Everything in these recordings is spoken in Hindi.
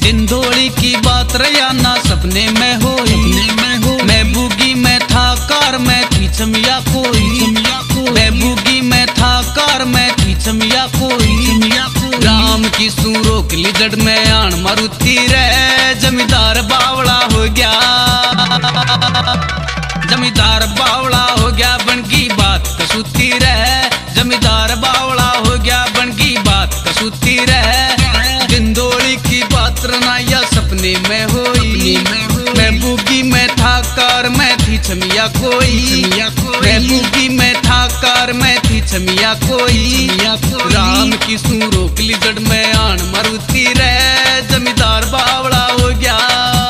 जिंदोली की बात रया ना सपने में हो, मैं बूगी में था कार में थी छमिया कोई, मैं बूगी में था कार में थी छमिया कोई। राम की सूरों की लिजड़ में आन मारुति रे, जमींदार बावड़ा हो गया, जमींदार बावड़ा हो गया, बन गई बात कसूती रे, जमींदार बावड़ा हो गया, बन गई बात कसूती रे। जिंदोली की बात रनाया सपने में होई, मैं बूगी में था कार में थी छमिया कोई, मैं बूगी में था कार में थी छमिया कोई। राम की सूरों की लिजड़ में आन मारुति रे, जमींदार बावड़ा हो गया,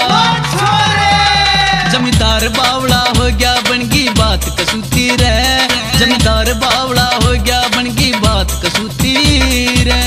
जमींदार बावड़ा हो गया, बन गई बात कसूती रे, जमींदार बावड़ा हो गया, बन गई बात कसूती रे।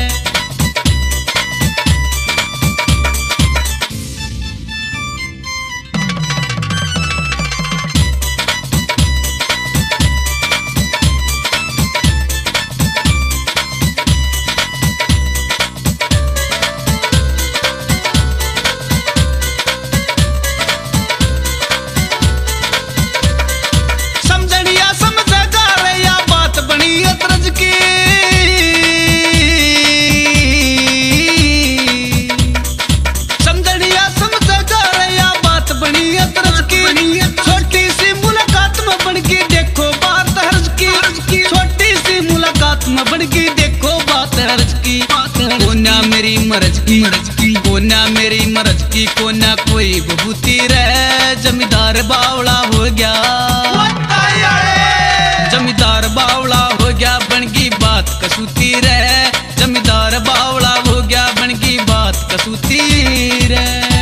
कोना मेरी मरज की कोना कोई बबूती रे, जमींदार बावड़ा हो गया, जमींदार बावड़ा हो गया, बन गई बात कसूती रे, जमींदार बावड़ा हो गया, बन गई बात कसूती रे।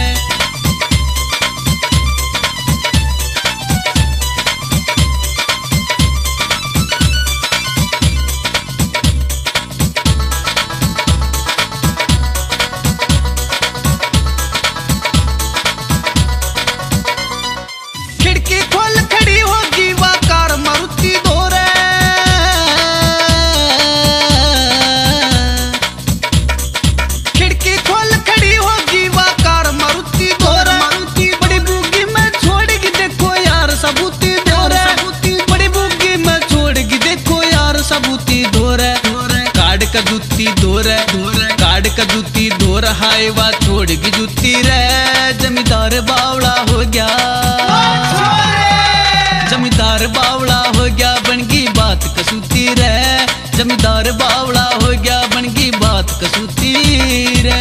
काड़ का जूती धोर हाय वा छोड़ की जूती रे, जमींदार बावड़ा हो गया, जमींदार बावड़ा हो गया, बन गई बात कसूती रे, जमींदार बावड़ा हो गया, बन गई बात कसूती रे।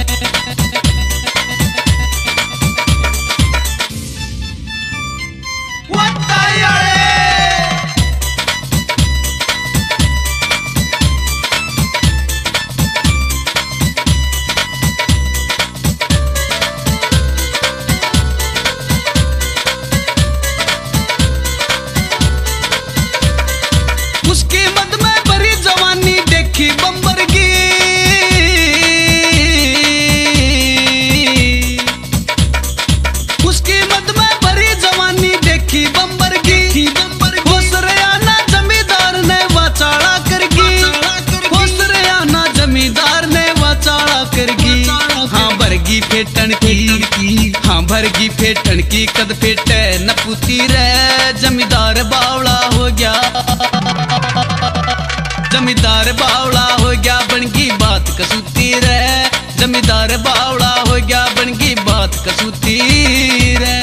भरगी फेटन की कद फेटे न पूती रे, जमींदार बावड़ा हो गया, जमींदार बावड़ा हो गया, बन गई बात कसूती रे, जमींदार बावड़ा हो गया, बन गई बात कसूती रे।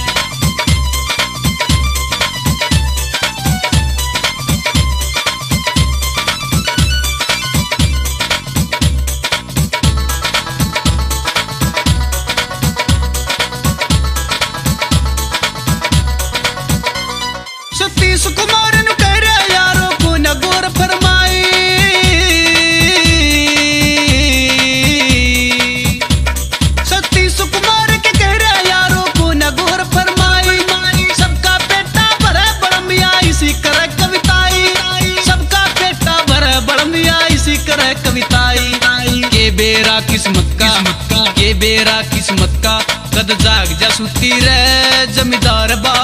सतीश कुमार नु कह रहा यारो को न गोर फरमाई, सतीश कुमार के कह रहा यारो को न गोर फरमाई। सबका पेटा भरे बड़मिया इसी करे कविताई, सबका पेटा भरे बड़मिया इसी करे कविताई। के बेरा किस्मत का, के बेरा किस्मत का, कद जाग जा सुती रे, जमींदार बा